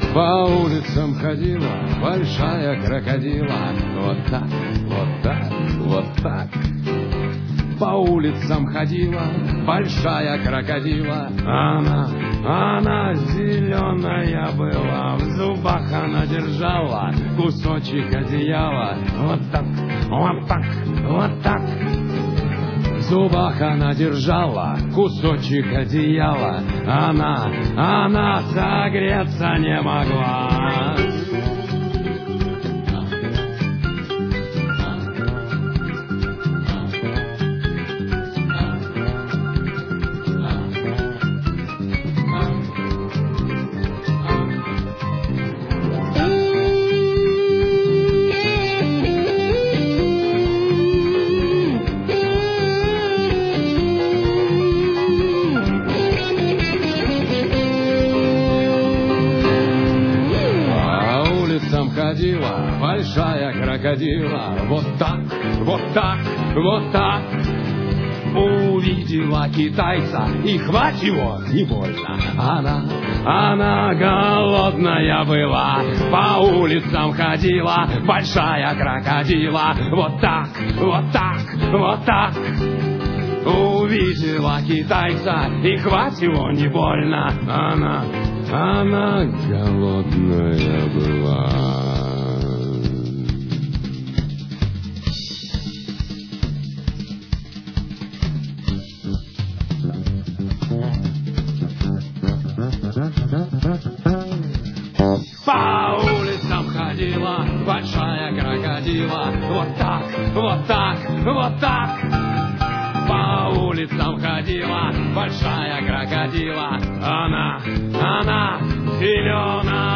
По улицам ходила большая крокодила. Вот так, вот так, вот так. По улицам ходила большая крокодила. Она зеленая была, в зубах она держала кусочек одеяла. Вот так, вот так, вот так. В зубах она держала кусочек одеяла. Она согреться не могла. Ходила большая крокодила. Вот так, вот так, вот так. Увидела китайца, и хвать его не больно. Она голодная была, по улицам ходила большая крокодила. Вот так, вот так, вот так. Увидела китайца, и хвать его не больно. Она голодная была. По улицам ходила большая крокодила. Вот так, вот так, вот так. По улицам ходила большая крокодила. Она зеленая.